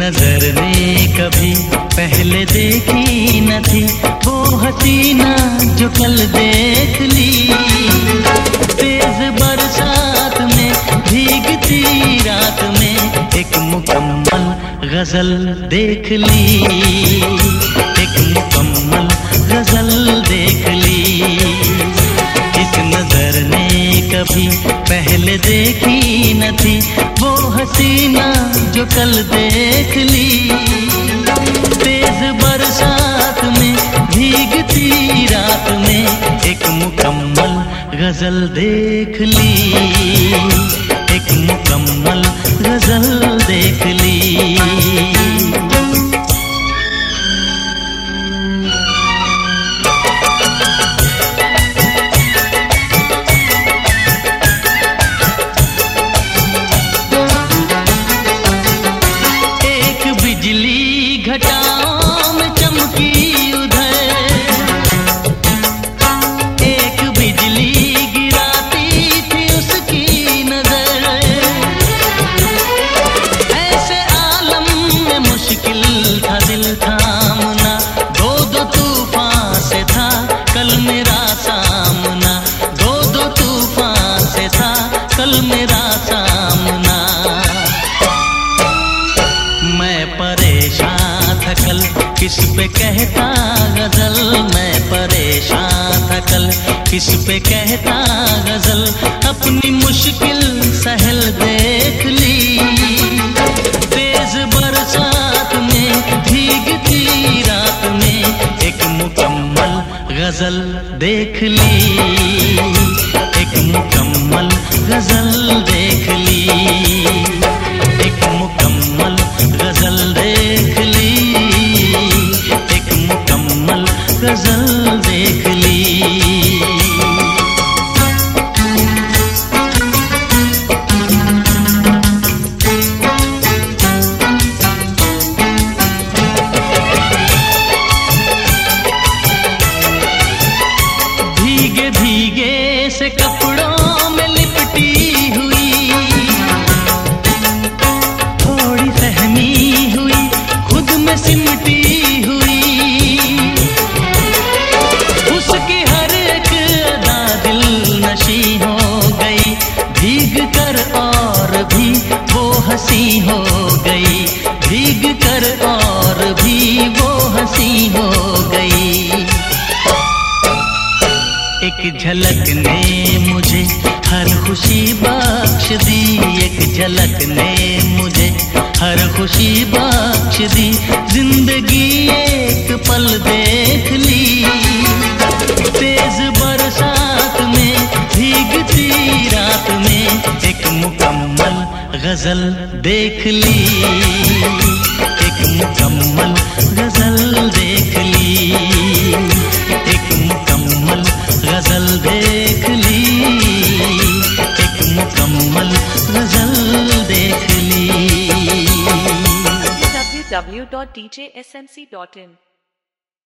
नजर ने कभी पहले देखी न थी वो हसीना जो कल देख ली। तेज बरसात में भीगती रात में एक मुकम्मल गजल देख ली, एक मुकम्मल गजल देख ली। इस नजर ने कभी पहले देखी न थी वो हसीना जो कल देख ली। तेज बरसात में भीगती रात में एक मुकम्मल गजल देख ली, एक मुकम्मल गजल देख ली। घटाओं में चमकी उधर एक बिजली गिराती थी उसकी नजर। ऐसे आलम में मुश्किल था दिल थामना, दो दो तूफान से था कल मेरा सामना, दो दो तूफान से था कल मेरा सामना। मैं परेशान था कल किस पे कहता गजल, मैं परेशान था कल किस पे कहता गजल। अपनी मुश्किल सहल देख ली। तेज बरसात में भीगती रात में एक मुकम्मल गजल देख ली, एक मुकम्मल गजल देख ली, एक मुकम्मल गजल देख ली, एक मुकम्मल गजल देख ली। भीगे भीगे से कपड़ों में लिपटी हुई, थोड़ी सहमी हुई खुद में सिमटी हुई। उसकी हर एक अदा दिल नशी हो गई, भीग कर और भी वो हंसी हो गई, भीग कर और भी वो हंसी हो गई। एक झलक ने मुझे हर खुशी बख्श दी, एक झलक ने मुझे हर खुशी बख्श दी। जिंदगी एक पल देख ली। तेज बरसात में भीगती रात में एक मुकम्मल गजल देख ली, एक मुकम्मल गजल देख ली, एक मुकम्मल गजल देख ली, एक मुकम्मल गजल देख ली। www.djsmc.in